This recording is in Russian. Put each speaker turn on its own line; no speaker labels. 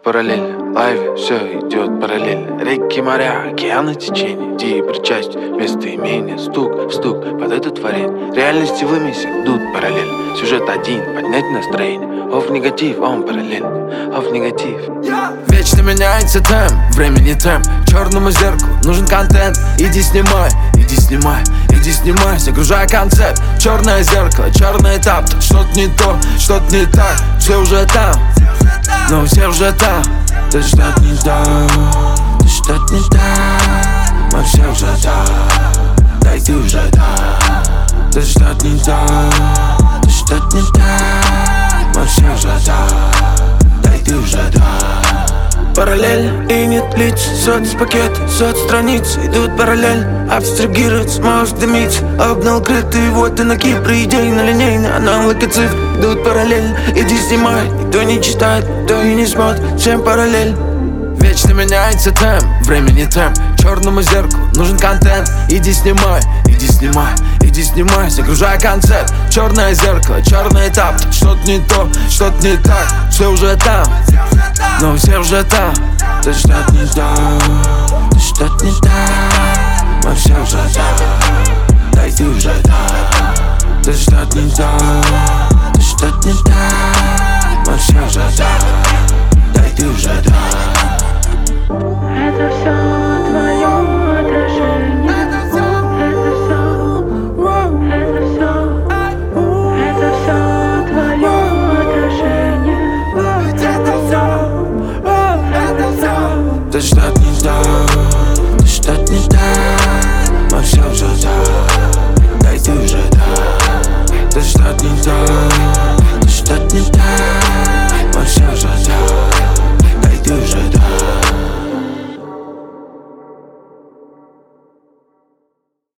параллельно, лайве все идет параллельно. Реки, моря, океаны, течения, идеи, причастие, местоимение, стук в стук под это творение. Реальности вымеси идут параллельно. Сюжет один, поднять настроение. Оф негатив, он параллельно, оф негатив. Вечно меняется темп, времени темп. Черному зеркалу нужен контент. Иди снимай, иди снимай, иди снимай. Загружай концепт. Черное зеркало, черный этап. Что-то не то, что-то не так. Все уже там, но все уже там. Ты что-то не так, ты что-то не так. Мы все уже там, дай ты уже там. Ты что-то не так, ты что-то не так. Мы все уже там, дай ты уже там. Параллельно и нет лиц, соцпакеты, соцстраницы идут параллельно. Абстрагироваться, может дымиться. Обнал крытый, вот и на Кипре. Идейно линейно, аналоги цифр идут параллельно. Иди снимай, никто не читает, никто и не смотрит. Всем параллельно. Вечно меняется темп, времени темп. Черному зеркалу нужен контент. Иди снимай, иди снимай, иди снимай. Загружай концепт. Черное зеркало, черный этап. Что-то не то, что-то не так. Все уже там, но все уже там. Ты что-то не так, ты что-то не так. Мы все уже там, дай ты уже там. Ты что-то не так.